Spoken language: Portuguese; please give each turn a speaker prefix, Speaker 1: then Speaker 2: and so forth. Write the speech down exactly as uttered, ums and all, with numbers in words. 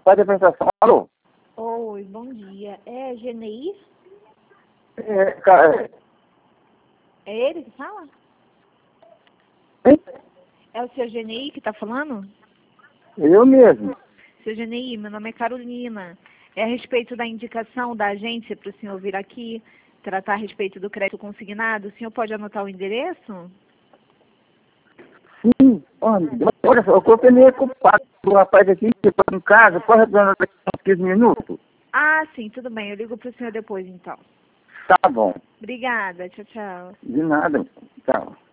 Speaker 1: faz a prestação. Alô?
Speaker 2: Oi, bom dia. É Genei?
Speaker 1: É, cara,
Speaker 2: É ele que fala?
Speaker 1: hein?
Speaker 2: É o seu Genei que está falando?
Speaker 1: Eu mesmo.
Speaker 2: Seu Genei, meu nome é Carolina. É a respeito da indicação da agência para o senhor vir aqui tratar a respeito do crédito consignado. O senhor pode anotar o endereço?
Speaker 1: Sim, olha, olha só, eu coloquei meio culpado. O rapaz aqui chegou em casa, pode retornar daqui a uns quinze minutos?
Speaker 2: Ah, sim, tudo bem. Eu ligo para o senhor depois, então.
Speaker 1: Tá bom.
Speaker 2: Obrigada. Tchau, tchau.
Speaker 1: De nada. Tchau.